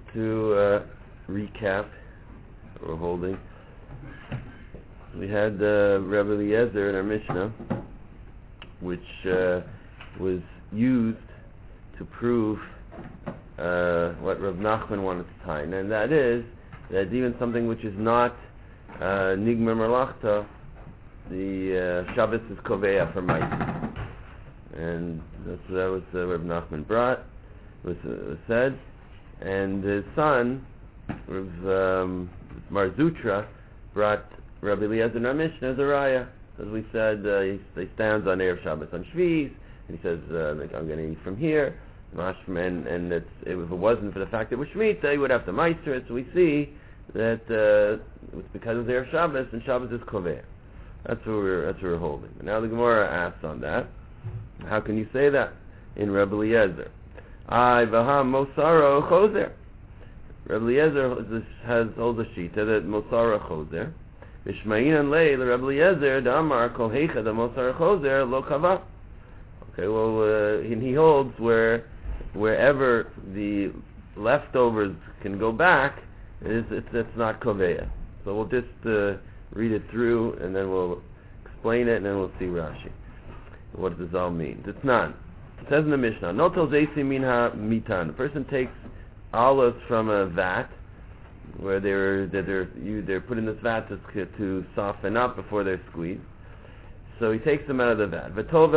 to recap what we're holding. We had Rebbe Eliezer in our Mishnah, which was used to prove what Rav Nachman wanted to tie, and that is that even something which is not Nigmer Merlachta, the Shabbos is Koveya for Ma'aser. And that was Rav Nachman brought, was said, and his son, Rav Mar Zutra, brought Rabbi Eliezer in our Mishnah as a raya. As we said, he stands on Erev Shabbos on Shviz, and he says, I'm going to eat from here, and if it wasn't for the fact that it was Shemitah, he would have to meister it. So we see that it was because of Erev Shabbos, and Shabbos is Koveya. That's what we're holding. And now the Gemara asks on that, how can you say that in Rabbi Eliezer? V'ham Mosaro Choser. Rabbi Eliezer holds a shita that Mosaro Choser. V'shmainan lei Rabbi Eliezer damar kol heicha da Mosaro Choser lo kava. Okay, well, he holds wherever the leftovers can go back, it's not koveya. So we'll just read it through, and then we'll explain it, and then we'll see Rashi. What does this all mean? It's none. It says in the Mishnah, Notel Zesi Minha Mitan. The person takes olives from a vat where they're put in this vat to soften up before they're squeezed. So he takes them out of the vat.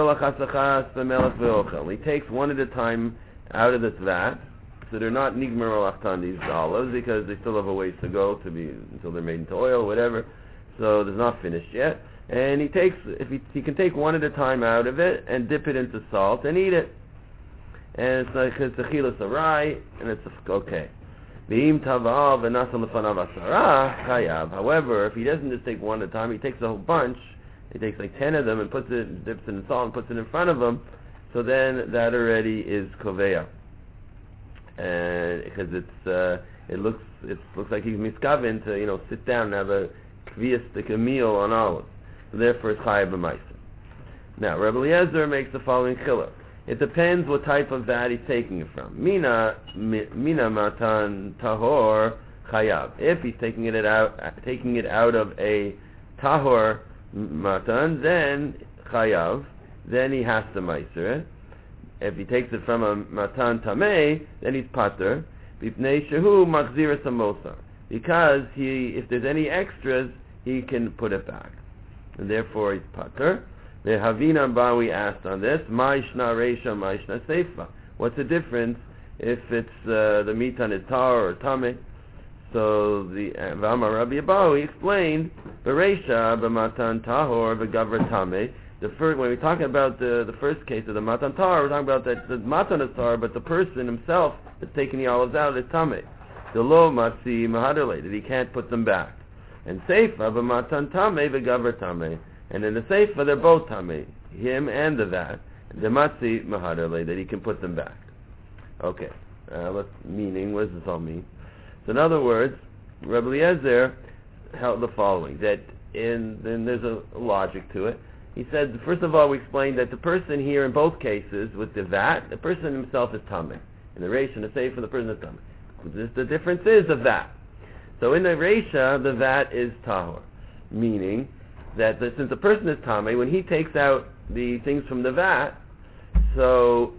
He takes one at a time out of this vat. So they're not nigmer olachtan, these olives, because they still have a ways to go until they're made into oil, whatever. So they're not finished yet. And he can take one at a time out of it and dip it into salt and eat it. And it's like it's a chilas arai, and it's okay. However, if he doesn't just take one at a time, he takes a whole bunch. He takes like 10 of them and dips it in salt and puts it in front of him. So then that already is koveya, and because it looks like he's miskaven to sit down and have a meal on olives. So therefore it's chayav b'maiser. Now Rebbe Eliezer makes the following chiluk. It depends what type of vat he's taking it from. Mina matan tahor chayav. If he's taking it out of a tahor matan, then chayav. Then he has to meiser it. If he takes it from a matan tamei, then he's pater. Bipnei shehu machzir samosa. Because if there's any extras, he can put it back. And therefore he's pater. The Havina we asked on this, Ma'ishna Reisha, Ma'ishna Seifa. What's the difference if it's the mitan is tar or tame? So the V'amar Rabbi Abahu explained, Bereisha, B'matan tahor, V'gavra tame. When we're talking about the first case of the matan tar, we're talking about that the matan is tar, but the person himself that's taking the olives out is tame. The lo matzi mahadale, that he can't put them back. And Seifa, B'matan tame, V'gavra tame. And in the Seifa, they're both tame, him and the vat. The matzi mahadale, that he can put them back. Okay, what does this all mean? So in other words, Rebbe Eliezer held the following, that then there's a logic to it. He said, first of all, we explained that the person here in both cases, with the vat, the person himself is tameh. In the Reisha and the Seifa, the person is tameh. The difference is the vat. So in the Reisha, the vat is tahor, meaning that since the person is tameh, when he takes out the things from the vat, so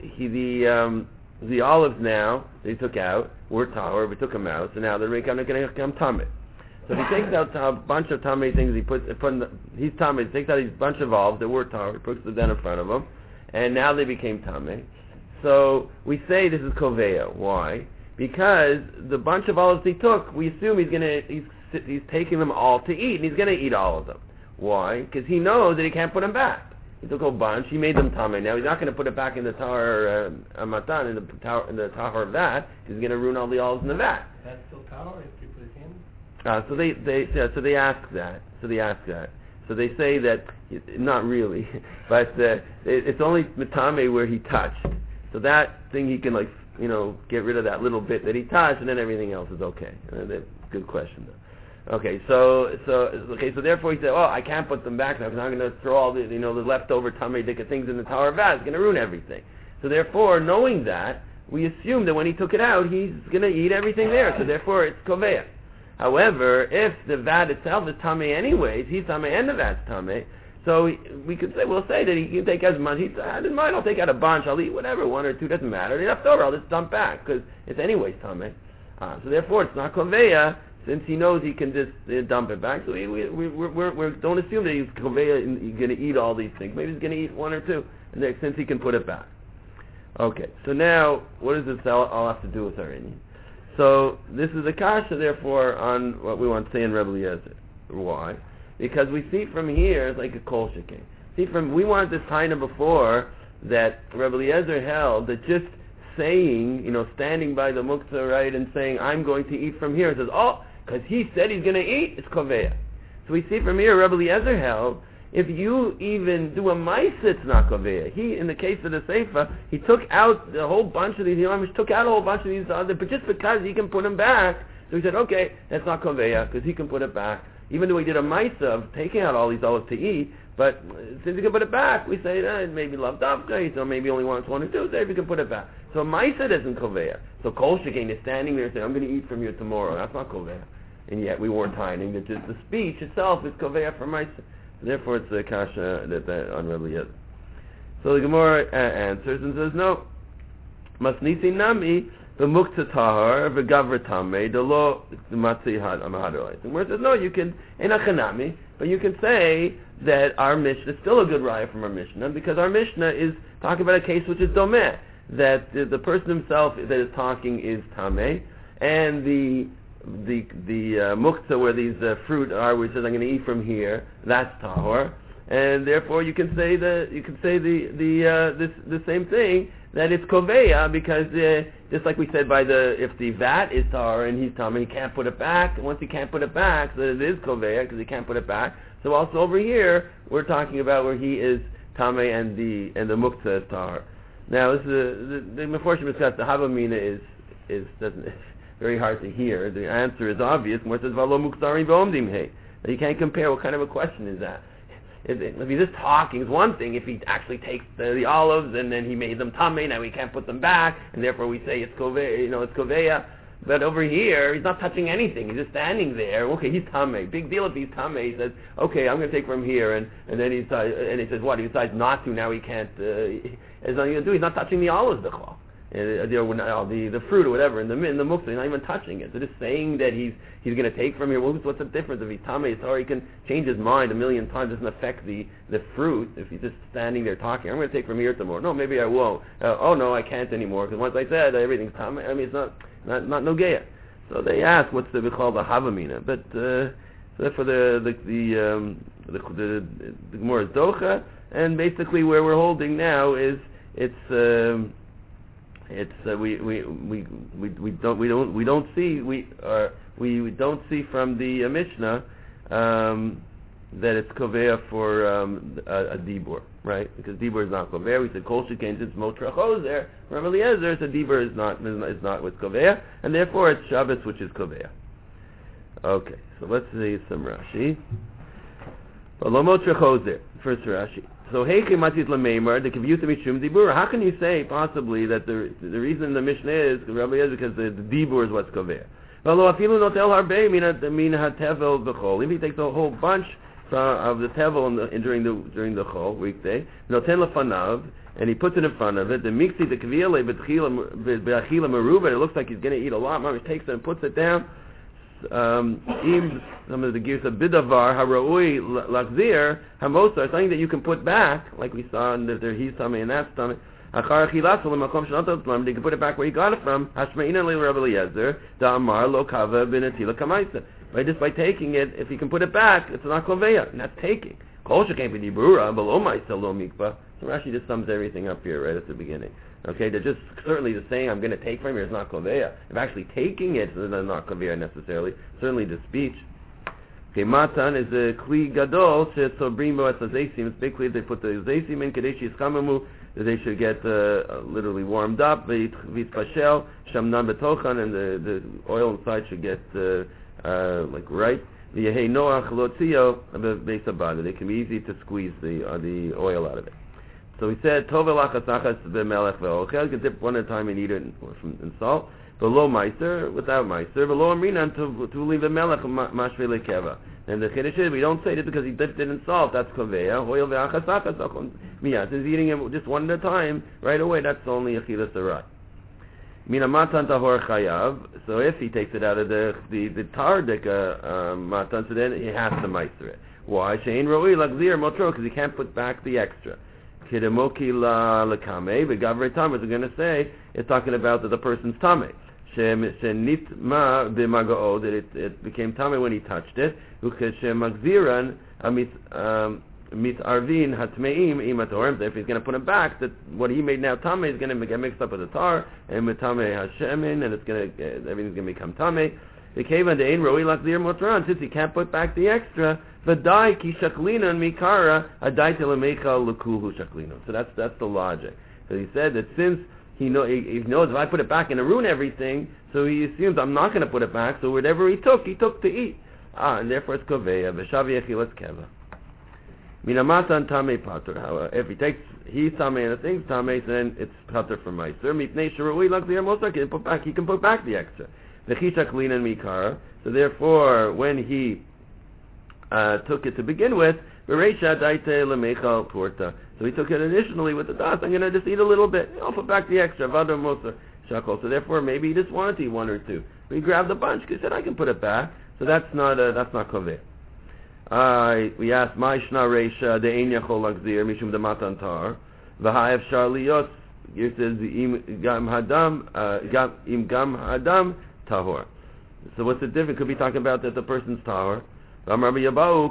the olives now they took out were tahor, we took them out, so now they're going to become tameh. So if he takes out a bunch of tameh things, he's tameh. He takes out a bunch of olives that were tahor, he puts them down in front of him, and now they became tameh. So we say this is koveya. Why? Because the bunch of olives he took, we assume he's taking them all to eat, and he's going to eat all of them. Why? Because he knows that he can't put them back. He took a whole bunch, he made them tameh. Now he's not going to put it back in the tahor matan, in the tahor vat, because he's going to ruin all the olives in the vat. That's still tahor if you put it in? So they ask that. So they say that not really, but it's only matame where he touched. So that thing he can get rid of that little bit that he touched, and then everything else is okay. Good question though. Okay, so therefore he said, I can't put them back now because I'm going to throw all the leftover tamei dika things in the tower vat. It's going to ruin everything. So therefore, knowing that, we assume that when he took it out, he's going to eat everything there, so therefore it's koveya. However, if the vat itself is tamei anyways, he's tamei and the vat's tamei, so we'll say that he can take as much. I didn't mind, I'll take out a bunch, I'll eat whatever, 1 or 2, doesn't matter. Left over, I'll just dump back, because it's anyways tamei. So therefore it's not koveya, since he knows he can just dump it back. So we don't assume that he's koveya, he's going to eat all these things. Maybe he's going to eat 1 or 2, and then, since he can put it back. Okay, so now, what does this all have to do with our Indian? So, this is a kasha, therefore, on what we want to say in Rebbe Eliezer. Why? Because we see from here, it's like a kol shekin. We wanted this taina before, that Rebbe Eliezer held, that just saying, standing by the muktzah, right, and saying, I'm going to eat from here, it says, because he said he's going to eat, it's koveya. So we see from here, Rebbe Eliezer held, if you even do a ma'aseh, it's not koveya. He, in the case of the Seifa, he took out a whole bunch of these, took out a whole bunch of these other, but just because he can put them back, so he said, okay, that's not koveya, because he can put it back. Even though he did a ma'aseh of taking out all these olives to eat, but since he can put it back, we say, maybe love davka, so maybe only wants 1 or 2, so if he can put it back. So ma'aseh isn't koveya. So kol shekin is standing there saying, I'm going to eat from you tomorrow. That's not koveya. And yet we weren't hiding that just the speech itself is koveya for ma'aseh. Therefore, it's the kasha that on Rebbe Eliezer. So the Gemara answers and says, no. Masnisi nami v'muktzah tahar v'gavra tamei delo matzi hadar. The Gemara says, no, you can enachanami, but you can say that our Mishnah is still a good raya from our Mishnah, because our Mishnah is talking about a case which is domeh, that the person himself that is talking is tamei, and the muktzah where these fruit are, where it says I'm going to eat from here, that's tahor, and therefore you can say the same thing, that it's koveya, because just like we said if the vat is tahor and he's tamei, he can't put it back, and once he can't put it back, so it is koveya because he can't put it back. So also over here we're talking about where he is tamei and the muktzah is tahor. Now this is the Meforshim discussed the havamina is very hard to hear. The answer is obvious. Where it says v'lo mukzarim v'omdim hey, you can't compare. What kind of a question is that? If he's just talking, it's one thing. If he actually takes the olives and then he made them tamei, now he can't put them back, and therefore we say it's koveya. It's koveya. But over here, he's not touching anything. He's just standing there. Okay, he's tamei. Big deal if he's tamei. He says, okay, I'm going to take from here, and then he says what? He decides not to. Now he can't. There's nothing to do. He's not touching the olives, the fruit or whatever in the muktzah. He's not even touching it. So just saying that he's going to take from here. What's the difference if he's tamei? Or he can change his mind 1,000,000 times. It doesn't affect the fruit if he's just standing there talking. I'm going to take from here tomorrow. No, maybe I won't. Oh no, I can't anymore because once I said everything's tamei. I mean, it's not nogeya. So they ask what's the called the havamina, but so for the Gemara is docha, and basically where we're holding now is we don't see from the Mishnah that it's koveya for a dibur, right? Because dibur is not koveya. We said kol shekein since motrachos there. Rebbe Eliezer said dibur is not what's koveya, and therefore it's Shabbos which is koveya. Okay, so let's see some Rashi. Lo motrachos there. First Rashi. So heichi matzit lameimar the kiviyuta mishum dibur. How can you say possibly that the reason the Mishnah is Rebbe Eliezer because the dibur is what's koveya? If he takes a whole bunch of the tevel during the whole weekday, and he puts it in front of it, the mixi the kviyale b'achila meruba, it looks like he's going to eat a lot. Mamish takes it and puts it down. Some of the gears of bidavar haraui lachzir hamosa, something that you can put back, like we saw in the he's tummy and that stomach. They can put it back where he got it from. Just by taking it, if he can put it back, it's not koveya, and that's taking. So Rashi just sums everything up here right at the beginning. Okay, they're just certainly the saying I'm going to take from here is not koveya. If actually taking it is not koveya necessarily, certainly the speech. Okay, matan is a kli gadol shesobrim bo etzazesim. It's basically they put the zesim in kadesh yischamamu, that they should get literally warmed up. V'yitzpashel shamnan betochan, and the oil inside should get like right. V'yehei noach lotzio be'sabada. They can be easy to squeeze the oil out of it. So we said, Tovel achasachas b'melech ve'ochel, you can dip one at a time and eat it in salt. Below meiser, without meiser. Below amrinan to leave a melech mashve lekeva. And the chiddush is, we don't say this because he dipped it in salt. That's koveya. Hoil ve'achasachas miyat. He's eating it just one at a time, right away. That's only achilas aray. Mina matan tahor chayav. So if he takes it out of the tardik matan, so then he has to meiser it. Why? Shein roi lagzir motro, because he can't put back the extra. Kidemoki la lekame, but gavre tam, as we're going to say, it's talking about that the person's tame. Shenitma b'magao, that it became tame when he touched it. Ukeshemagziran mitarvin hatmeim imatorim. If he's going to put it back, that what he made now tame is going to get mixed up with the tar, and mitame hashemin, and everything's going to become tame. The kevan de'ein roi lachzir motran, since he can't put back the extra. V'dai ki shaklinan mikara adai telemeichal lekuhu shaklinan. So that's the logic. So he said that since he knows if I put it back and it'll ruin everything, so he assumes I'm not going to put it back. So whatever he took to eat. And therefore it's koveya. V'shavi echilas keva. Minamatan tamei pater. However, if he takes he's tamei and the thing's tamei, then it's pater for meiser. Mipnei sherui lachzir mosar. He can put back the extra. V'chi shaklinan mikara. So therefore, when he took it to begin with, so he took it initially with the das. I'm going to just eat a little bit. I'll put back the extra. So therefore, maybe he just wanted to eat one or two. But he grabbed a bunch because he said, I can put it back. So that's not koveh. We asked, "My shna reisha de ein yachol lagzir mishum de matan tar v'ha'ef shar liyos." It says im gam hadam tahor. So what's the difference? Could be talking about that the person's tahor. No, the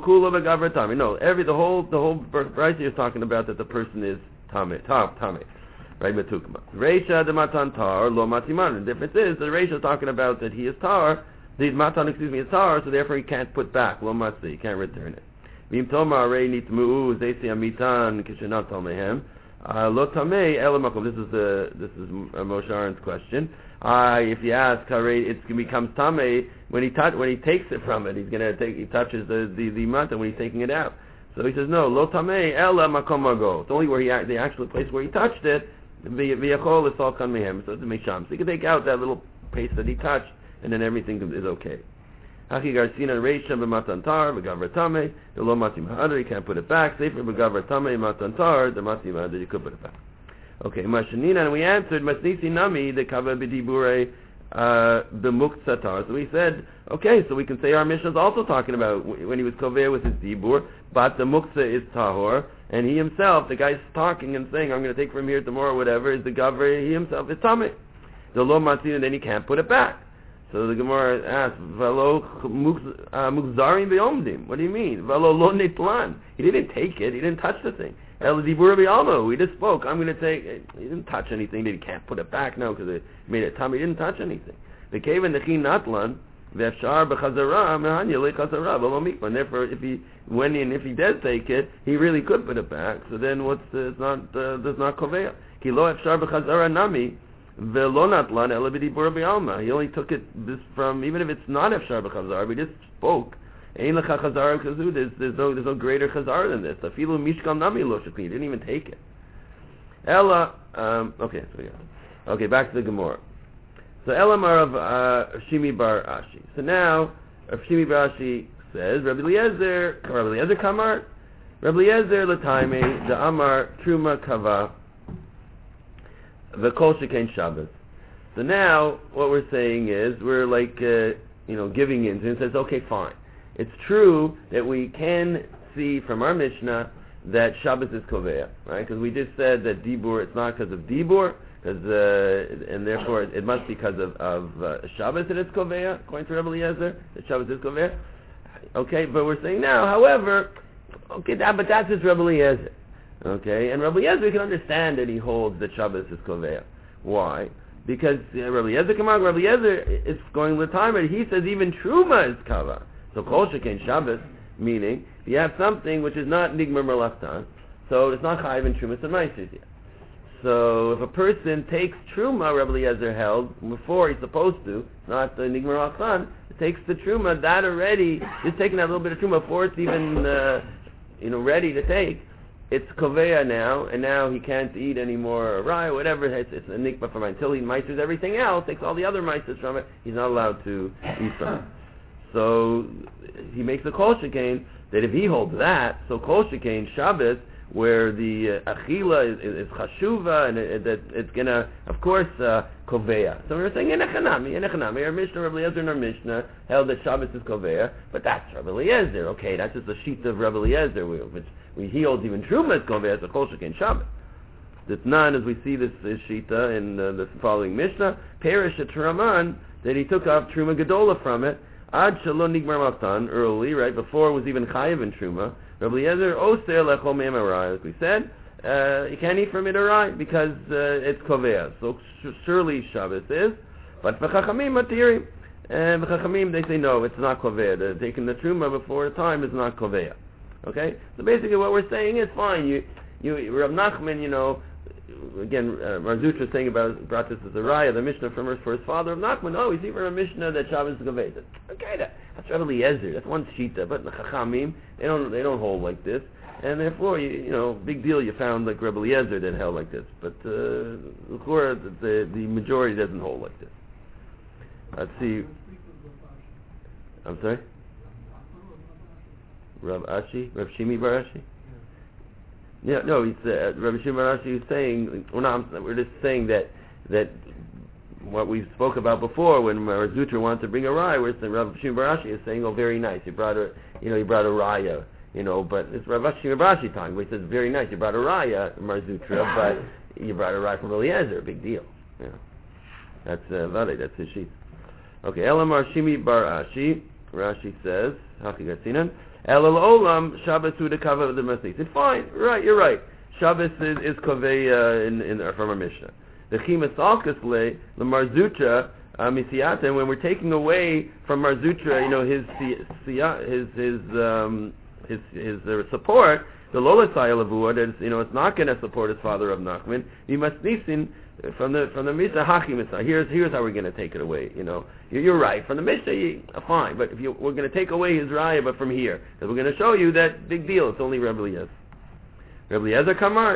whole Brisa is talking about that the person is tame, right? Metukma. Reisha de matan tar lo matiman. The difference is the Reisha is talking about that he is tar. The matan, is tar, so therefore he can't put back lo matzi. He can't return it. Vim toma rei nitmu zesi amitan kishenat talmehem lo tamei elamakom. This is Moshe Aaron's question. If you ask, it becomes tamei when he takes it from it. He touches the matan when he's taking it out. So he says no, lo tamei ela makom mago. It's only where the actual place where he touched it. V'yachol is all kan mehem. So it's a misham. So you can take out that little place that he touched, and then everything is okay. Haki garsina reisha b'matan tar v'gavra tamei the lo matim ha'adar. You can't put it back. Sefer b'gavra tamei matan tar the matim ha'adar. You could put it back. Okay, Mashanina, and we answered, Masnisi Nami, the Kava B'dibure, the Muksatar. So we said, okay, so we can say our Mishnah is also talking about when he was Koveh with his Dibur, but the Muksa is Tahor, and he himself, the guy's talking and saying, I'm going to take from here tomorrow, whatever, is the Gavre, he himself is Tameh. The Lo Matzin, and then he can't put it back. So the Gemara asks, Valo Mukzarim Be'omdim. What do you mean? Valo Lo Nitlan. He didn't take it, he didn't touch the thing. El Dibur B'Almo, we just spoke. I'm going to take it. He didn't touch anything. He can't put it back now because it made it tummy. He didn't touch anything. The cave in the Chin Natlan, V'Efshar B'Chazara, Mehanya Le'Chazara, V'Lo Mikvan. Therefore, if he does take it, he really could put it back. So then there's not Koveya. Ki Lo Efshar B'Chazara Nami, V'Lo Natlan, El Dibur B'Alma. He only took it from, even if it's not Efshar B'Chazara, we just spoke. There's no greater chazar than this. Afilu mishkal nami lo shekli. He didn't even take it. Ella, okay, back to the Gemara. So Elamar of Shimi Bar Ashi. So now, Shimi Bar Ashi says, Rabbi Eliezer Kamar, Rabbi Eliezer Lataime, the Amar Truma Kava, the Kol Shekain Shabbos. So now, what we're saying is, we're like, giving in. And it says, okay, fine. It's true that we can see from our Mishnah that Shabbos is Koveya, right? Because we just said that Dibur, it's not because of Dibur, and therefore it must be because of Shabbos that it's Koveya, according to Rabbi Eliezer, that Shabbos is Koveya. Okay, but we're saying now, however, okay, but that's just Rabbi Eliezer. Okay, and Rabbi Eliezer, we can understand that he holds that Shabbos is Koveya. Why? Because Rabbi Eliezer is going with time, and he says even Truma is Kava. So Kol Shekain Shabbos, meaning if you have something which is not Nigmar Melachtan, so it's not Chayiv and Trumas and Meiser yet. So if a person takes Truma, Rabbi Eliezer held, before he's supposed to, not the Nigmar Melachtan, takes the Truma, that already, just taking that little bit of Truma before it's even, ready to take, it's Koveya now, and now he can't eat anymore, or rye, whatever, it's a nikba from it. Until he meisters everything else, takes all the other meisters from it, he's not allowed to eat from it. So he makes a kol shekain that if he holds that, so kol shekain Shabbos, where the achila is chashuva, and that it's gonna, of course, koveya. So we're saying enechanami. Our Mishnah, Rabbi Eliezer, and our Mishnah held that Shabbos is koveya, but that's Rabbi Eliezer. Okay, that's just a sheet of Rabbi Eliezer, which he holds even truma is koveya, it's a kol shekain Shabbos. That's none, as we see this shita in the following Mishnah, perish at Raman, that he took off truma gedola from it. Ad shalom nigmar matan, early, right, before it was even chayiv in truma. Rabbi Eliezer oser lechol me'em arai, as we said, you can't eat from it arai, because it's koveya. So surely Shabbos is, but v'chachamim matirim. And v'chachamim, they say no, it's not koveya. Taking the truma before time is not koveya. Okay? So basically what we're saying is, fine, you Rav Nachman, again, Mar Zutra is saying brought this as a raya, the Mishnah from for his father of Nachman. Oh, he's even a Mishnah that Shabbos is Gavei. Okay, that's Rabbi Eliezer. That's one shita, but the Chachamim they don't hold like this, and therefore big deal you found like Rabbi Eliezer that held like this, but the majority doesn't hold like this. Let's see. I'm sorry. Rav Shimi Bar Ashi. Yeah, no, he's Rabbi Shimon Rashi is saying. We're just saying that what we spoke about before when Mar Zutra wanted to bring a raya, where Rabbi Shimon Rashi is saying, "Oh, very nice, you brought a raya, but it's Rabbi Shimon Rashi time. Where he says, "Very nice, you brought a raya, Mar Zutra, but you brought a raya from Eliezer, big deal." Yeah, that's valid. That's his sheet. Okay, Elamar Shimi Bar Ashi. Rashi says, "Hachigatzinan." Elul Olam Shabbos Uda Kava the Masni. Said fine, right, you're right. Shabbos is Koveya in from our Mishnah. The Chimas Alkas the Mar Zutra Misiata, and when we're taking away from Mar Zutra, his support, the Lola Sayalavuah, that it's not going to support his father of Nachman. We must nisin from the Mishnah Hachim. Here's how we're going to take it away. You're right. From the Mishnah, fine, but we're going to take away his raya, but from here, because we're going to show you that big deal. It's only Rabbi Eliezer. Rabbi Eliezer Kamar.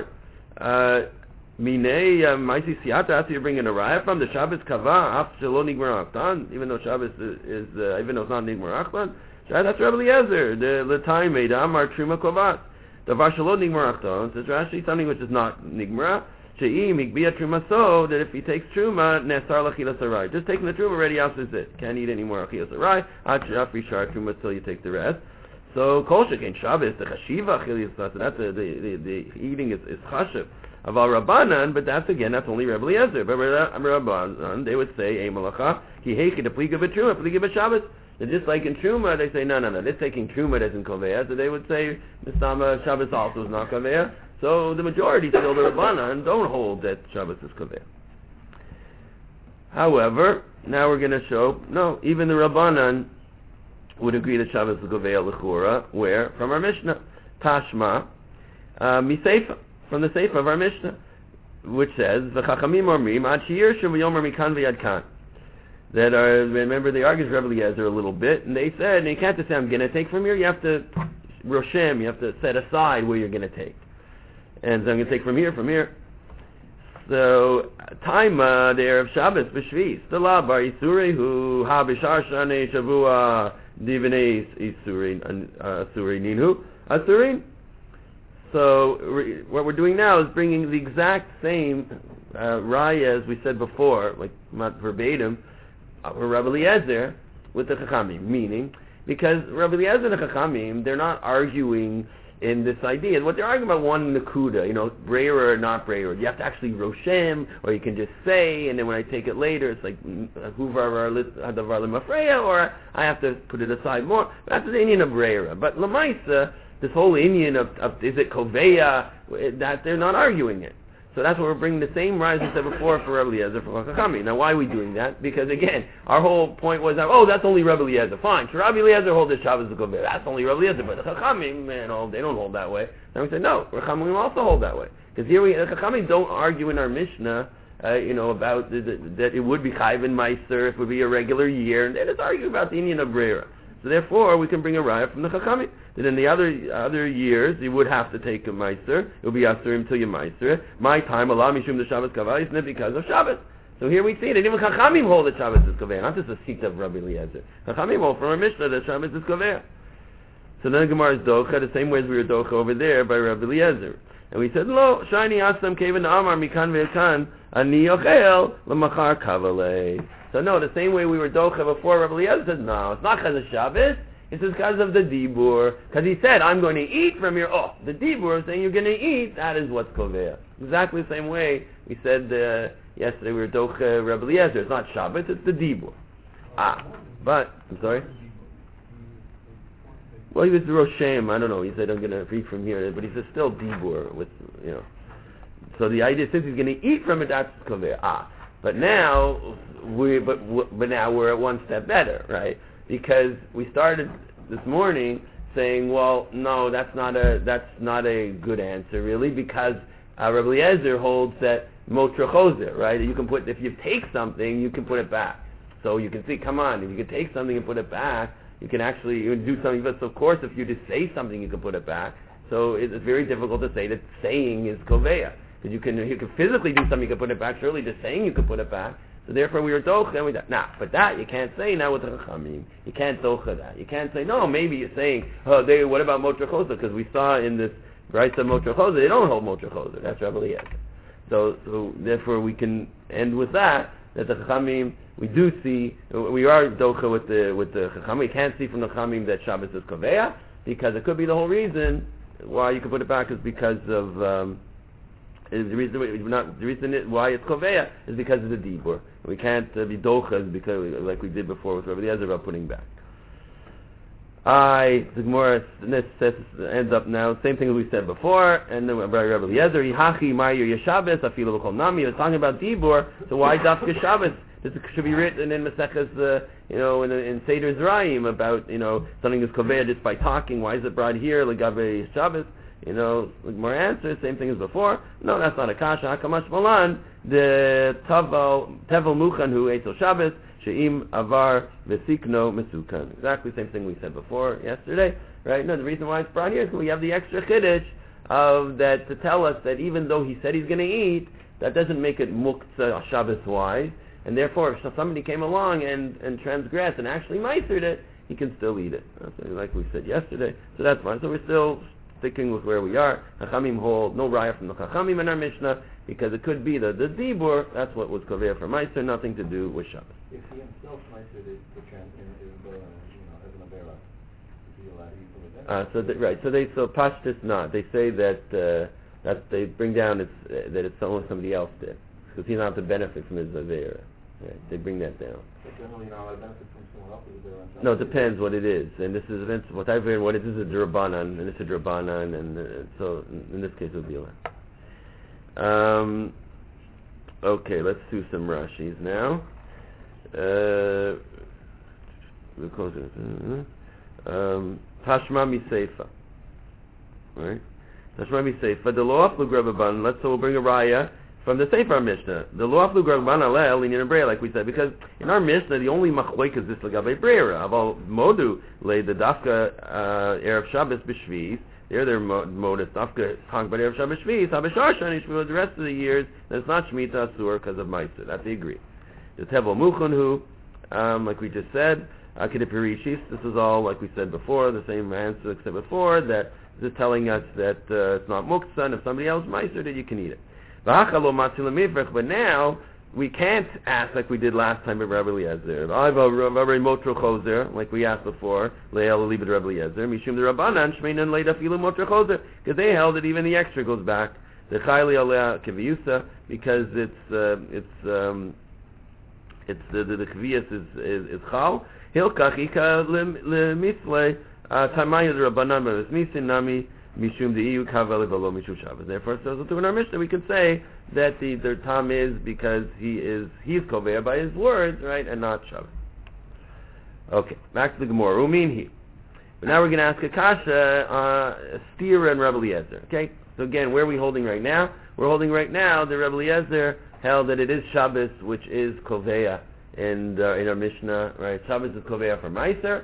Minei Maisi Siata. After you're bringing a raya from the Shabbos Kava, Af Shelo Nigmar Achtan, even though Shabbos is even though it's not Nigmar Achtan, that's Rabbi Eliezer. The time made Amar Truma Kovat. The Varshalo Nigmar Achtan says Rashi something which is not Nigmar. She'im Higbia Truma, so that if he takes Truma, Nesar Lachilas Arai. Just taking the Truma already else is it. Can't eat any more Achilas Arai. Afri Shar Truma till you take the rest. So Kol Shekein Shabbos, the Chashiva Achilas, so that's the eating is Chashiv. Aval Rabbanan, but that's only Rebbe Eliezer. But Rabbanan, they would say, Malacha, Ki Heike the Pliga B'Truma, Pliga B'Shabbos. And just like in Truma, they say, no, they're taking Truma that's in Koveya, so they would say, Mistama Shabbos also is not Koveya. So the majority, still the Rabbanan, don't hold that Shabbos is Koveya. However, now we're going to show, no, even the Rabbanan would agree that Shabbos is Koveya L'chura, where? From our Mishnah. Tashma, Miseifa, from the Seifa of our Mishnah, which says, V'chachamim omrim, ad shiyirshu v'yomer mikan v'yad kan. That are, remember, they argued with Rebbe Eliezer a little bit, and they said, and you can't just say, I'm going to take from here, you have to, Roshem, you have to set aside where you're going to take. And so I'm going to take from here. So, time there of Shabbos, B'Shvi, Stala bar Yisurehu, ha b'shar shanei shavua, divinei Yisurin, Ninu, Asurin. So, what we're doing now is bringing the exact same raya as we said before, like not verbatim, for Rabbi Eliezer with the Chachamim, meaning, because Rabbi Eliezer and the Chachamim, they're not arguing in this idea. What they're arguing about one Nakuda, Breira or not Breira. You have to actually Roshem, or you can just say, and then when I take it later, it's like, Huvar Hadavar Lemafreya, or I have to put it aside more. That's the Indian of Breira. But Lamaisa, this whole Indian of is it Koveya, that they're not arguing it. So that's what we're bringing the same rise we said before for Rabbi Eliezer for Chachamim. Now why are we doing that? Because again, our whole point was that, that's only Rabbi Eliezer. Fine, so Rabbi Eliezer holds the Shabbos to Koveya. That's only Rabbi Eliezer, but the Chachamim, they don't hold that way. Then we say, no, Chachamim also hold that way. Because here the Chachamim don't argue in our Mishnah, about that it would be Chayv and Meiser if it would be a regular year, and they just argue about the Indian of Breira. So therefore, we can bring a raya from the Chachamim. Then in the other years, you would have to take a Meiser. It would be Asurim until you Meiser. My time, Allah Mishum the Shabbos Kavah, isn't it because of Shabbos? So here we see that even Chachamim hold that Shabbos is Koveya, not just a seat of Rabbi Eliezer. Chachamim hold from our Mishnah that Shabbos is Koveya. So then the Gemara is Docha, the same way as we were Docha over there by Rabbi Eliezer. And we said, Lo, Shani Asam Kevin Amar Mikan Ve'kan, Ani Yochel, L'machar Kavalei. So no, the same way we were Docha before, Rabbi Eliezer said, no, it's not because of Shabbos, it's because of the Dibur. Because he said, I'm going to eat from your, the Dibur saying you're going to eat, that is what's Koveya. Exactly the same way we said yesterday we were Docha Rabbi Eliezer. It's not Shabbos, it's the Dibur. But, I'm sorry? Well, he was the Roshem, I don't know, he said, I'm going to read from here, but he said still Dibur with, So the idea, since he's going to eat from it, that's Koveya. But now, now we're at one step better, right? Because we started this morning saying, well, no, that's not a good answer, really, because Rabbi Eliezer holds that Motra Choser, right? You can if you take something, you can put it back. So you can see, come on, if you can take something and put it back, you can actually do something. But of course, if you just say something, you can put it back. So it's very difficult to say that saying is Koveya. Because you can physically do something, you can put it back. Surely just saying you can put it back. So therefore we were docha and we did. But that you can't say now with the Chachamim. You can't docha that. You can't say, no, maybe you're saying, what about Motra Choser? Because we saw in this Brisa Motra Choser, they don't hold Motra Choser. That's Rabbi Eliezer. So therefore we can end with that the Chachamim, we do see, we are docha with the Chachamim. We can't see from the Chachamim that Shabbos is Koveya, because it could be the whole reason why you can put it back is because of, the reason why it's Koveya is because of the Dibur. We can't be dochas because, like we did before with Rabbi Eliezer about putting back. The Gemara ends up now, same thing as we said before, and then Rabbi Eliezer, Hihachi Ma'ir Yeshabes, Afilu B'Kol Nami, it's talking about Dibur, so why Dafka Shabbos? This should be written in Maseches, in Seder Zerayim about, something is Koveya just by talking. Why is it brought here, L'Gabe Shabbos? More answers, same thing as before. No, that's not a kasha. Hakamash Malan, the Tevel Muchan who ate Shabbos, She'im Avar Vesikno Mesukan. Exactly the same thing we said before, yesterday, right? No, the reason why it's brought here is because we have the extra chiddush of that to tell us that even though he said he's going to eat, that doesn't make it muktzah Shabbos-wise, and therefore if somebody came along and transgressed and actually meisered it, he can still eat it. That's like we said yesterday. So that's fine. So we're still sticking with where we are. Chachamim hold no raya from the Chachamim in our Mishnah, because it could be the Dibur, that's what was Koveya for Meiser, nothing to do with Shabbos. If he himself Meisered it as an Avera, is he allowed to eat from it? So Pashtus not. They say that they bring down that it's almost somebody else did, because he's not to benefit from his Avera. Right, they bring that down. But generally you're not allowed to benefit from someone else's Avera. No, it depends what it is. And this is what I've heard, what it is a Drabanan, and it's a Drabanan, and so in this case it would be allowed. Okay, let's do some Rashis now. We're closing. Tashma Miseifa. Right? Tashma Miseifa. The law of Lugrababan, we'll bring a raya from the Sefer Mishnah. The law of Lugrababan alel in Yinabreya, like we said, because in our Mishnah, the only machloek is this Lagabe Breira. Aval Modu laid the Dafka Erev Shabbos B'Shviz. Their mode is Dafka Hang B'Erev Shabbos Shviz. Habeshar Shani Shviz the rest of the years, and it's not Shemitah Asur because of Meiser. That they agree. The Tevel Muchan like we just said, Akidipirishis, this is all like we said before, the same answer except before, that this is telling us that it's not Muktzah, and if somebody else Meiser, that you can eat it. But now, we can't ask like we did last time with Rabbi Eliezer. I have a Rabbi Motra Choser, like we asked before, Le'el Libet Rabbi Eliezer, Mishum the Rabbanan, Shmeinan Leida Filu Motra Choser, because they held that even the extra goes back. The Chayli Alea Kiviyusa, because the Kiviyus is Chal. Hilkach Ika Lemisle, Tamaya the Rabbanan, but Misin Nami, Mishum the EU Kavel Velo Mishum Shabbos. Therefore, so in our Mishnah we can say that the tam is because he's Koveya by his words, right, and not Shabbos. Okay, back to the Gemara. Uminhi. But now we're going to ask a kasha, Stira and Rabbi Eliezer. Okay, so again, where are we holding right now? We're holding right now that Rabbi Eliezer held that it is Shabbos, which is Koveya in our Mishnah, right? Shabbos is Koveya for Meiser,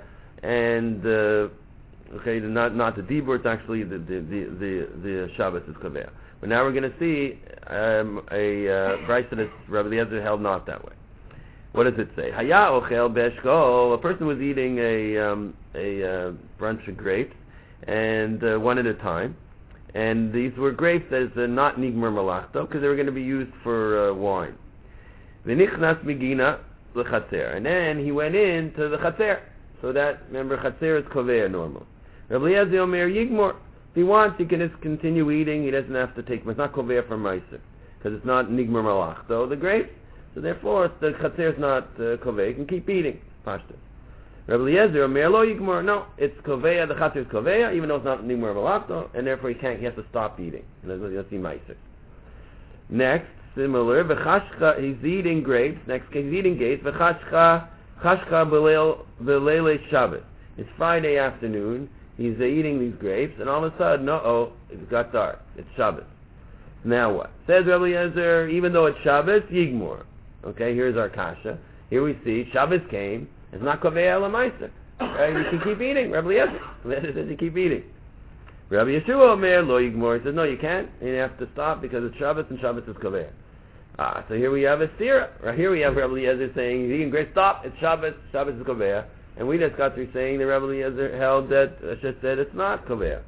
and not the dibur. It's actually the Shabbos is koveya. But now we're going to see a brayso that Rabbi Eliezer held not that way. What does it say? Haya ochel be'eshkol. A person was eating a bunch of grapes, and one at a time. And these were grapes that is not nigmar malachto, because they were going to be used for wine. V'nichnas migina l'chatzer. And then he went into the chatzer. So that, remember, chatzer is koveya normal. Rabbi Eliezer omer yigmor. If he wants, he can just continue eating. He doesn't have to take, it's not koveya for meiser, because it's not nigmar malachto, the grapes. So therefore, the chatzer is not koveya. He can keep eating. Pashtus. Rabbi Eliezer, Omer lo yigmor. No, it's koveya. The chatzer is koveya, even though it's not nigmar malachto, and therefore he has to stop eating. Let's see meiser. Next, similar, v'chashcha. He's eating grapes. Next case, he's eating grapes. V'chashcha b'leilei Shabbos. It's Friday afternoon. He's eating these grapes, and all of a sudden, it got dark. It's Shabbos. Now what? Says Rabbi Eliezer, even though it's Shabbos, yigmor. Okay, here's our kasha. Here we see Shabbos came. It's not koveya l'maiser. Right? You can keep eating. Rabbi Eliezer says you keep eating. Rabbi Yeshua Omer lo yigmor. He says no, you can't. You have to stop because it's Shabbos and Shabbos is koveya. So here we have a stira. Right here we have Rabbi Eliezer saying he's eating grapes. Stop. It's Shabbos. Shabbos is koveya. And we just got through saying that Rabbi Eliezer held that said it's not koveya.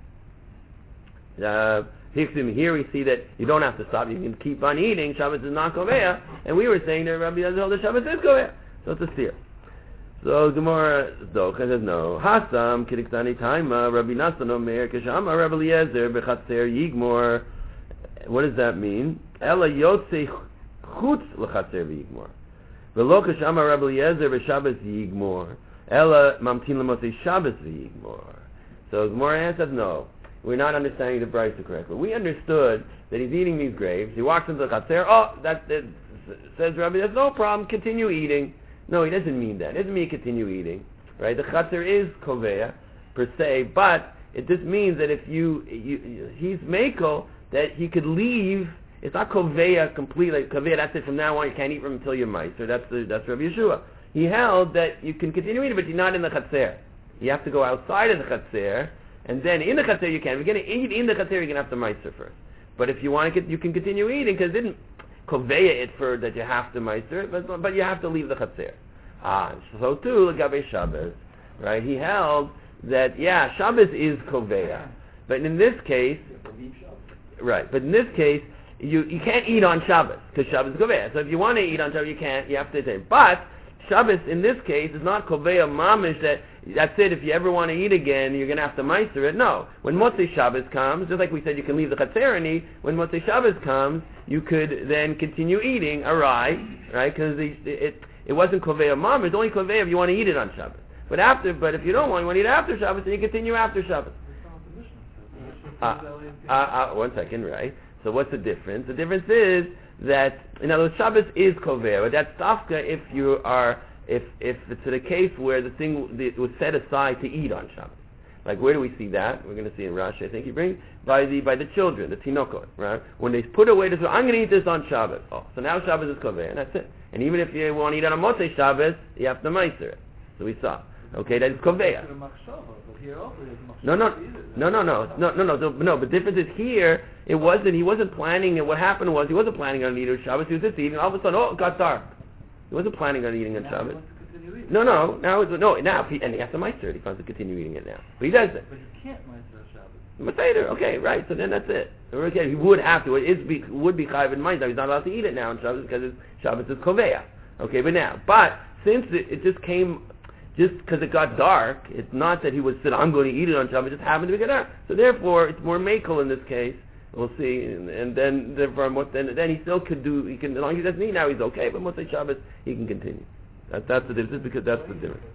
Here we see that you don't have to stop. You can keep on eating. Shabbos is not koveya. And we were saying that Rabbi Eliezer held that Shabbos is koveya. So it's a steer. So Gemara Zocha says no. Hasam kiriktani taima Rabbi Nassan Omer kishama Rabbi Eliezer bechatzer yigmor. What does that mean? Ela yotze chutz lechatzer v'yigmor. V'lo kishama Rabbi Eliezer b'Shabbos yigmor. Ela mamtin l'motzei Shabbos v'yigmor. So Gemara answered no. We're not understanding the brayso correctly. We understood that he's eating these grapes. He walks into the chatzer. That says Rabbi, there's no problem. Continue eating. No, he doesn't mean that. It doesn't mean continue eating, right? The chatzer is koveya per se, but it just means that if he's mekel that he could leave. It's not koveya completely. Koveya, that's it. From now on, you can't eat from until you're meiser. That's Rabbi Yeshua. He held that you can continue eating, but you're not in the chatzer. You have to go outside of the chatzer. And then in the chatzer you can. If you're going to eat in the chatzer, you're going to have to meiser first. But if you want to you can continue eating because it didn't koveya it for that you have to meiser it, but you have to leave the chatzer. So too, l'gabei Shabbos, right? He held that Shabbos is koveya, but in this case, right? But in this case, you can't eat on Shabbos because Shabbos is koveya. So if you want to eat on Shabbos, you can't. You have to say, but Shabbos in this case is not koveya mamish that's it. If you ever want to eat again, you're going to have to meiser it. No. When Motzei Shabbos comes, just like we said, you can leave the chatzer and eat. When Motzei Shabbos comes, you could then continue eating right? Because it wasn't koveya mamish. It's only koveya if you want to eat it on Shabbos. But if you don't want to eat it after Shabbos, then you continue after Shabbos. One second, right? So what's the difference? The difference is that, in other words, Shabbos is koveya, but that's tafka if it's in a case where the thing was set aside to eat on Shabbos. Like where do we see that? We're going to see in Rashi, I think you bring by the children, the tinokot, right? When they put away this, I'm going to eat this on Shabbos. So now Shabbos is koveya, and that's it. And even if you want to eat on a Motzei Shabbos, you have to meiser it. So we saw. Okay, that is koveya. No. But the difference is here. He wasn't planning. And what happened was he wasn't planning on eating on Shabbos. He was just eating. All of a sudden, it got dark. He wasn't planning on eating on Shabbos. No. Now he has to meiser it. He wants to continue eating it now. But he does it. But you can't meiser on Shabbos. Maseder, okay, right. So then that's it. Okay, he would have to. It would be chayiv in meiser. He's not allowed to eat it now on Shabbos because Shabbos is koveya. Okay, but since it just came. Just because it got dark, it's not that he would say, I'm going to eat it on Shabbos, it just happened to be dark. So therefore, it's more makel in this case. We'll see. And then he still could do, as long as he doesn't eat now, he's okay. But Motzei Shabbos, he can continue. That's the difference, because that's the difference.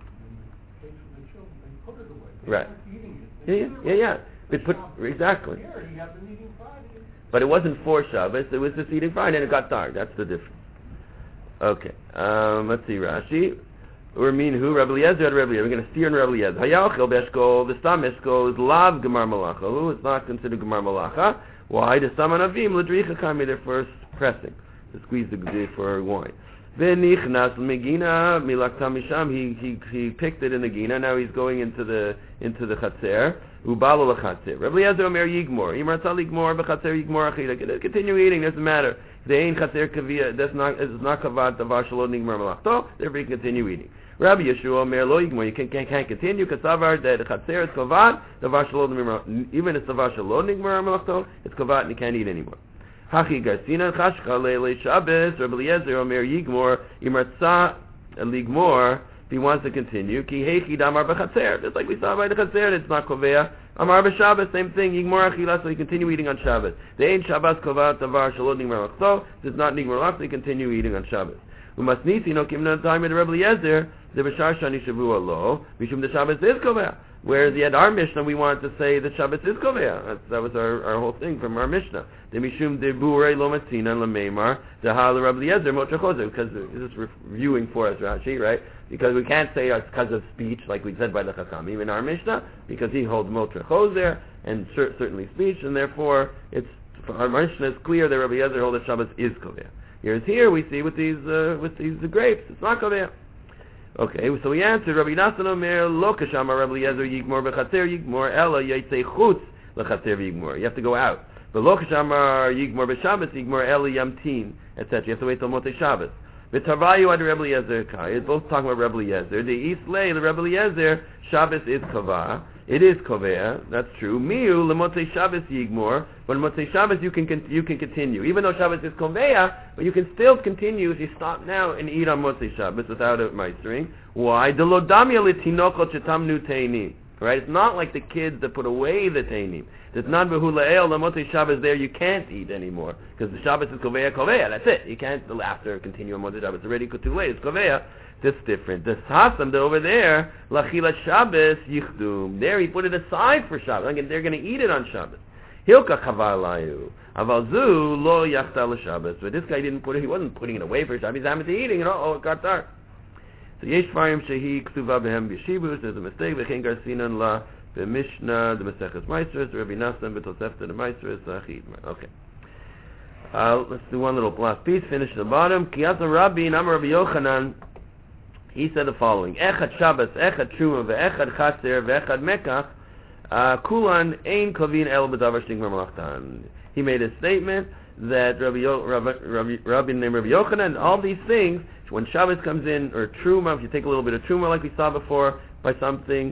Right. Yeah. Exactly. But it wasn't for Shabbos, it was just eating Friday, and it got dark. That's the difference. Okay. Let's see, Rashi. Or mean who? Rabbi Eliezer or Rabbi Eliezer. We're going to steer in Rabbi Eliezer. Hayachel beshkol. The stam eshkol is lav gemar malacha. Who is not considered gemar malacha? Why? The saman avim ladricha kami. They're first pressing to squeeze the gzir for wine. V'nichnas megina milaktam misham. He picked it in the gina. Now he's going into the chatzer. Ubalo lechatzer. Rabbi Eliezer omer yigmor. Imartzal yigmor b'chatzer yigmor achila. Continue eating. Doesn't matter. The ein chatzer kavia. That's not kavat davar shelo nigmor malachto. Therefore, you continue eating. Rabbi Yeshua omer lo yigmor. You can't continue. Kasavar that chatzer is kavat davar shelo nigmor. Even if it's davar shelo nigmor malachto, it's kavat and you can't eat anymore. Hachi Garsina Chashka Leile Shabbos, Rabbi Eliezer Omer Yigmor, Imartza Ligmor, if he wants to continue, Ki Hechi Damar B'Chatzer, just like we saw by the Chatzer, it's not Kovea. Amar B'Shabbos, same thing, Yigmor Achila, so you continue eating on Shabbos. The Ein Shabbos Kovat Tavar Shalot Nigmor Lachto, it's not Nigmor Lach, so you continue eating on Shabbos. Umasnisi no Kimna time with Rabbi Eliezer, the B'Shar Shani Shavua Lo, Mishum the Shabbos is Kovea. Whereas at our Mishnah, we wanted to say that Shabbos is Kovea. That was our whole thing from our Mishnah. The Mishum Deburei Lo Matzina Lameimar Dehal Rabbi Eliezer Mocha Chozer. Because this is reviewing for us, Rashi, right? Because we can't say it's because of speech, like we said by the Chachamim in our Mishnah, because he holds Mocha Chozer and certainly speech, and therefore our Mishnah is clear that Rabbi Eliezer holds that Shabbos is Kovea. Here we see with these grapes, it's not Kovea. Okay, so we answered, Rabbi Nassan Omer, Lo Kashama Rabbi Eliezer Yigmor B'Chatzer Yigmor Ela Yaitei Chutz L'Chatzer Yigmor. You have to go out. But Lo Kashama Yigmor B'Shabbos Yigmor Ela Yamtin, etc. You have to wait till Motzei Shabbos. V'Tarvayu Ad Rabbi Eliezer Kai. It's both talking about Rabbi Eliezer. The Islay, the Rabbi Eliezer, Shabbos is Kavah. It is Kovea, that's true. Miu L'Motzei Shabbos Yigmor. But Motzei Shabbos you can continue. Even though Shabbos is Kovea, but you can still continue if you stop now and eat on Motzei Shabbos without a meistering. Why? Delodamia L'Tinokot Shetamnu Teinim. Right? It's not like the kids that put away the Teinim. There's non behula'el, L'Motzei Shabbos there, you can't eat anymore. Because the Shabbos is Kovea, that's it. You can't after continue on Motzei Shabbos. It's already too late, it's Kovea. That's different. The Hasam over there, L'Achila Shabbos Yichdum. There he put it aside for Shabbos. Again, they're going to eat it on Shabbos. Hilka Chavalayu. Avalzu Lo Yachta L'Shabbos. But this guy didn't put it, he wasn't putting it away for Shabbos. He's having to eating it. Oh, it got dark. So Yesh Farim Shehi Ksuva Behem B'Yeshibus. There's a mistake. V'chein Garsinan La B'Mishnah. The Maseches Maestros. Rabbi Nassan B'Tosefta the Maestros. Okay. Let's do one little last piece. Finish the bottom. Kiyasa Rabbi Amar Rabbi Yochanan. He said the following: Echad Shabbos, Echad Truma, ve'Echad Chaser, ve'Echad Mekach, Kulan ein kovin el b'davar shnigmar malachtan. He made a statement that Rabbi named Rabbi Yochanan, all these things, when Shabbos comes in, or Truma, if you take a little bit of Truma like we saw before, by something,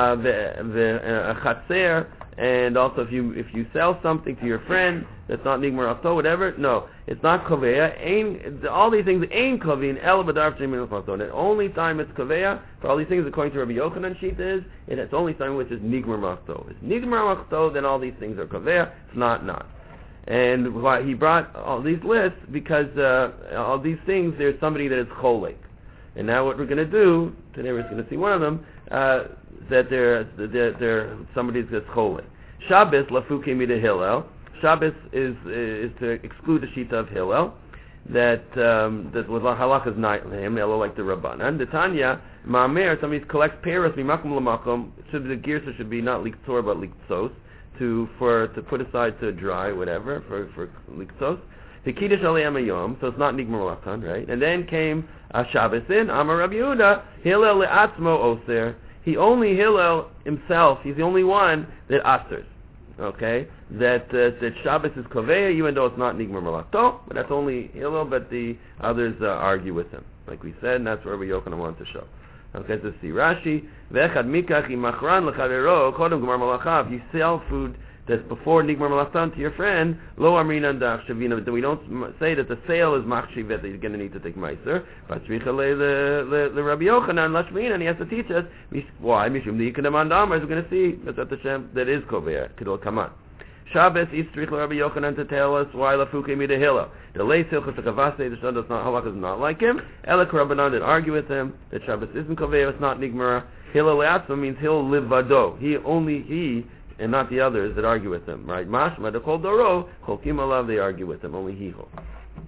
Chaser, and also if you sell something to your friend that's not nigmar achto, whatever, no, it's not kovea. All these things ain't kovin el b'davar shnigmar malachton. The only time it's kovea for all these things, according to Rabbi Yochanan sheet, is it's only time which is nigmar malachto. It's nigmar malachto, then all these things are kovea. It's not. And why he brought all these lists, because all these things, there's somebody that is cholik. And now what we're going to do today, we're going to see one of them, that they're somebody that's cholik. Shabbos lafuki mida Hillel. Shabbos is to exclude the shita of Hillel, that with halach is not him, like the Rabbanan. The Tanya Ma'amer, somebody collects peros mimakum lamakum. The girsa should be not liktzor but liktsos, to put aside to dry, whatever, for liktsos. The kiddush alei yom, so it's not nigmar malachtan, right? And then came Shabbos in Amar Rabbi Yehuda Hillel le'atzmo oser. He only Hillel himself. He's the only one that asers. Okay, that Shabbos is kovea, even though it's not nigmar malachto, but that's only Hillel. But the others argue with him, like we said, and that's where Rabbi Yochanan wanted to show. Okay, so see Rashi. Ve'echad mikach imachran lechavero kodem gemar malachav. You sell food that's before nigmar malachtan to your friend. Lo amrinan dach shavina. We don't say that the sale is machshiv that you're going to need to take meiser. But shvichale the Rabbi Yochanan lashmina, and he has to teach us why mishum the yikadam andamar. We're going to see that the Shem that is kovea kedol kaman. Shabbos istrich Rabbi Yochanan to tell us why lafuke mida Hillel. The lay silchus hakavase, the shad does not halach is not like him. Elek Rabbanan that argue with him that Shabbos isn't kovea, it's not nigmara. Hillel le'atzma means he'll live vado. He and not the others that argue with him, right? Mashma the kol doro cholkim alav, they argue with him. Only he holds.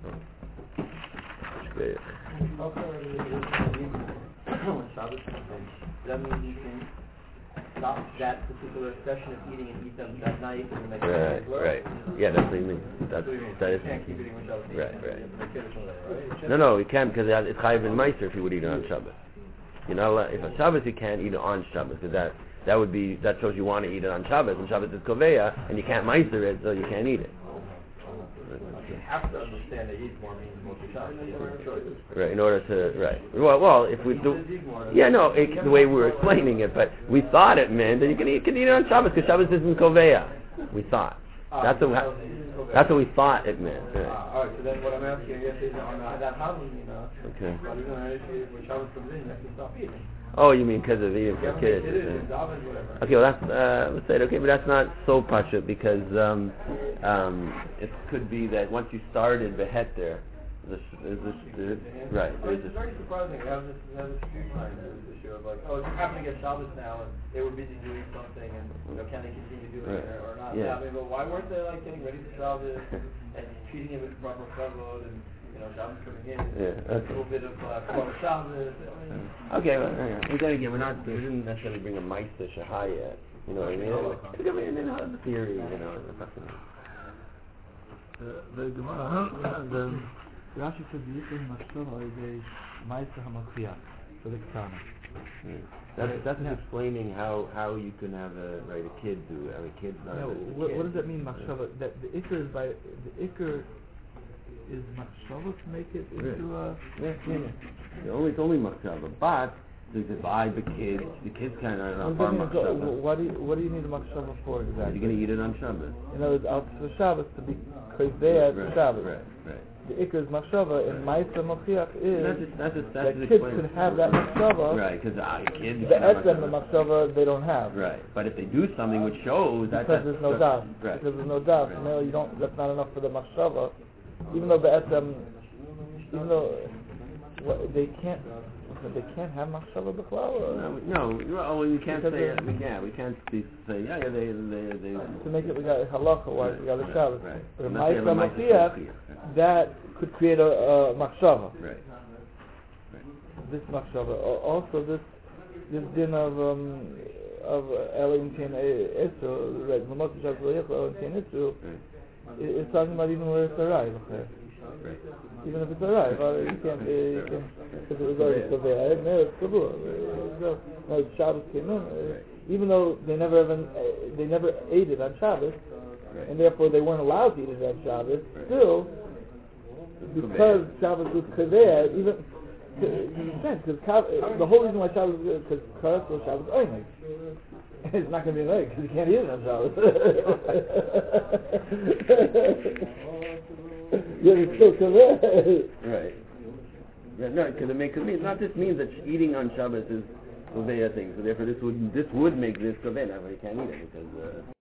When Shabbos comes, does that mean he can stop that particular session of eating and eat them that night and the next Right, day as well? right. Yeah, that's what you mean. That's what you mean. That You is can't keep eating on Shabbos. Right, right. You have to make kiddush on that, right? No, you can't because it's chayiv in meiser if you would eat it on Shabbos. You're not allowed, if on Shabbos you can't eat it on Shabbos because that shows you want to eat it on Shabbos, and Shabbos is koveya and you can't meiser it, so you can't eat it. You have to understand that eat more means more for Shabbos. You have no choice. Right, in order to, right. Well, if we do, yeah, no, the way we were explaining it, but we thought it meant that you can eat it on Shabbos because Shabbos isn't koveya. We thought. That's what we thought it meant. Right. All right, so then what I'm asking you is on that housing, Okay. when Shabbos comes in, you have to stop eating. Oh, you mean because of eating for kids? Okay, well that's let's say it. Okay, but that's not so pashut because it could be that once you started the heter, right. It's very surprising. We have this few times this issue of like, oh, it's happening at Shabbos now, and they were busy doing something, and can they continue doing it or not? Yeah. I mean, but why weren't they like getting ready for Shabbos and treating it with proper kavod and Shabbos coming in, a little bit of Shabbos. Okay, well, then again, we didn't necessarily bring a meister shahai yet. You know what I mean? And then how the theory, The Gemara, the Rashi says the Yisrael Mashkova is a Meister HaMachiach for the Ketana. That's explaining how you can have a kid do it. I mean, kids not. What does that mean, Machshava? That the Iker is Machshava to make it into a... Yeah. It's only Machshava, but to divide the kids kind of are Machshava. What do you need a Machshava for exactly? You're going to eat it on Shabbos. In other words, for Shabbos to be Kozeh at Shabbos. Right. The Iker is Machshava, and Meister Mochiach is that's that kids can have that Machshava. Right, because kids... The Etzem, the Machshava, they don't have. Right, but if they do something which shows that... Because there's no doubt. Right. Because there's no doubt. Right. No, you don't, that's not enough for the Machshava. Even though the Etzem, they can't have Machshava B'chlal. No, we can't say it. We can't say, they... To make it, we got halacha, why we got a Shabbos. Right. But a Meister Mochiach, that could create a Machshava. Right. This Machshava. Also this din of Elohim Ken Esru, right? V'mot Shabbos Lo Yechol Elohim Ken Esru, it's talking about even where it's arrived. Right. Even if it's arrived, you can't, if it was already Koveh, no, it's Kavur. No, Shabbos came in, even though they never ate it on Shabbos, and therefore they weren't allowed to eat it on Shabbos, still, because Shabbos was Koveh, even, because the whole reason why Shabbos is because Karas was Shabbos only. It's not going to be an egg because you can't eat it on Shabbos. Yeah, it's still Koveh. Right. Yeah, no, because it not just means that eating on Shabbos is Koveh thing. So therefore, this would make this Koveh. Now you can't eat it because.